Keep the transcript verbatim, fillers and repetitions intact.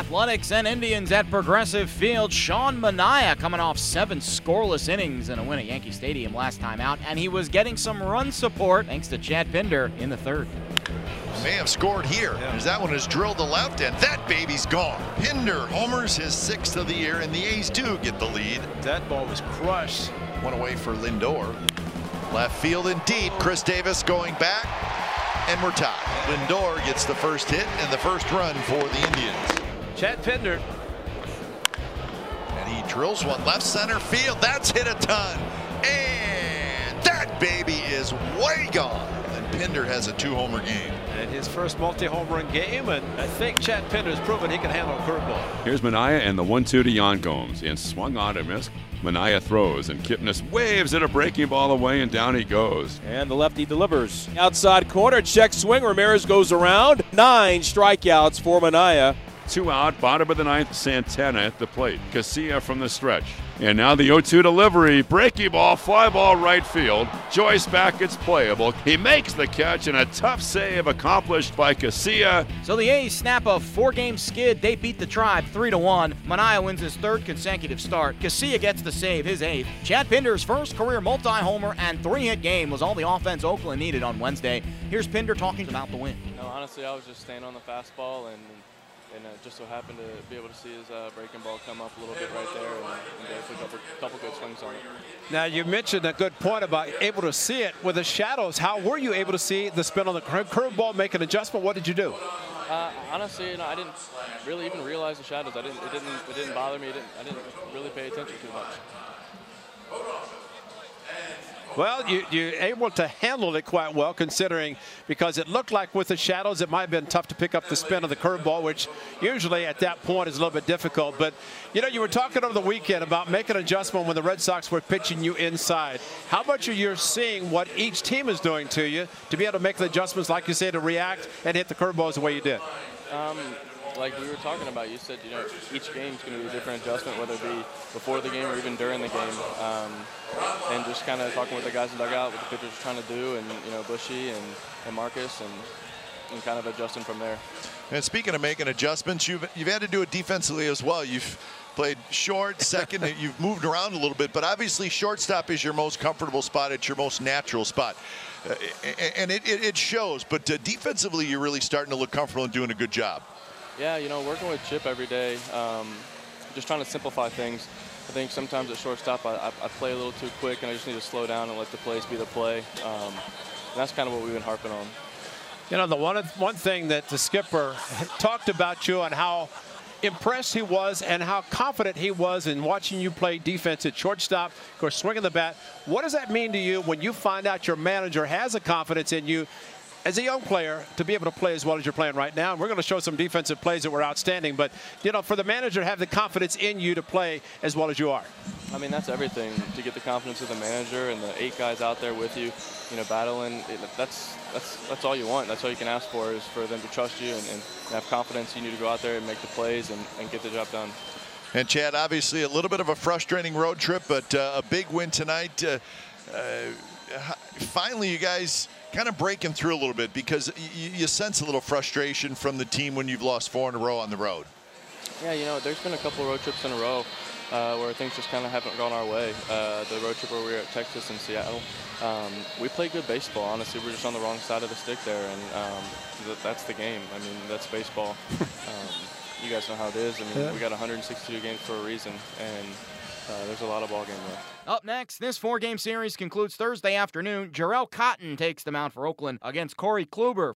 Athletics and Indians at Progressive Field. Sean Manaea coming off seven scoreless innings in a win at Yankee Stadium last time out, and he was getting some run support thanks to Chad Pinder in the third. May have scored here yeah. as that one is drilled to left, and that baby's gone. Pinder homers his sixth of the year, and the A's do get the lead. That ball was crushed. One away for Lindor. Left field and deep. Chris Davis going back, and we're tied. Lindor gets the first hit and the first run for the Indians. Chad Pinder. And he drills one left center field. That's hit a ton. And that baby is way gone. And Pinder has a two-homer game. And his first multi-home run game, and I think Chad Pinder has proven he can handle a curveball. Here's Manaea and the one two to Yan Gomes. And swung on and missed. Manaea throws, and Kipnis waves at a breaking ball away, and down he goes. And the lefty delivers. Outside corner, check swing. Ramirez goes around. Nine strikeouts for Manaea. Two out, bottom of the ninth, Santana at the plate. Casilla from the stretch. And now the oh two delivery. Breaking ball, fly ball right field. Joyce back, it's playable. He makes the catch, and a tough save accomplished by Casilla. So the A's snap a four-game skid. They beat the Tribe three to one. Manaea wins his third consecutive start. Casilla gets the save, his eighth. Chad Pinder's first career multi-homer and three-hit game was all the offense Oakland needed on Wednesday. Here's Pinder talking about the win. No, honestly, I was just staying on the fastball, and and uh, just so happened to be able to see his uh, breaking ball come up a little bit right there, and, and uh, took up a couple good swings on it. Now, you mentioned a good point about able to see it with the shadows. How were you able to see the spin on the curveball, make an adjustment? What did you do? Uh, honestly, you know, I didn't really even realize the shadows. I didn't. It didn't. It didn't bother me. It didn't, I didn't really pay attention too much. Well, you, you're able to handle it quite well, considering because it looked like with the shadows it might have been tough to pick up the spin of the curveball, which usually at that point is a little bit difficult. But, you know, you were talking over the weekend about making an adjustment when the Red Sox were pitching you inside. How much are you seeing what each team is doing to you to be able to make the adjustments, like you say, to react and hit the curveballs the way you did? Um, Like we were talking about, you said, you know, each game's going to be a different adjustment, whether it be before the game or even during the game. Um, and just kind of talking with the guys in the dugout, what the pitchers are trying to do, and, you know, Bushy and, and Marcus, and, and kind of adjusting from there. And speaking of making adjustments, you've, you've had to do it defensively as well. You've played short, second, you've moved around a little bit, but obviously shortstop is your most comfortable spot. It's your most natural spot. Uh, and it, it, it shows, but uh, defensively you're really starting to look comfortable and doing a good job. Yeah, you know, working with Chip every day, um, just trying to simplify things. I think sometimes at shortstop I, I, I play a little too quick, and I just need to slow down and let the plays be the play. Um, and that's kind of what we've been harping on. You know, the one, one thing that the skipper talked about you and how impressed he was and how confident he was in watching you play defense at shortstop, of course, swinging the bat. What does that mean to you when you find out your manager has a confidence in you as a young player to be able to play as well as you're playing right now? And we're going to show some defensive plays that were outstanding, but, you know, for the manager to have the confidence in you to play as well as you are. I mean, that's everything, to get the confidence of the manager and the eight guys out there with you, you know, battling. It, that's, that's, that's all you want. That's all you can ask for, is for them to trust you and, and have confidence. You need to go out there and make the plays and, and get the job done. And Chad, obviously a little bit of a frustrating road trip, but uh, a big win tonight. Uh, uh, finally, you guys kind of breaking through a little bit, because you, you sense a little frustration from the team when you've lost four in a row on the road. Yeah, you know, there's been a couple road trips in a row uh, where things just kind of haven't gone our way. Uh, the road trip where we were at Texas and Seattle, um, we played good baseball. Honestly, we were just on the wrong side of the stick there, and um, th that's the game. I mean, that's baseball. um, you guys know how it is. I mean, yeah. We got one hundred sixty-two games for a reason, and Uh, there's a lot of ball game left. Up next, this four-game series concludes Thursday afternoon. Jarrell Cotton takes the mound for Oakland against Corey Kluber.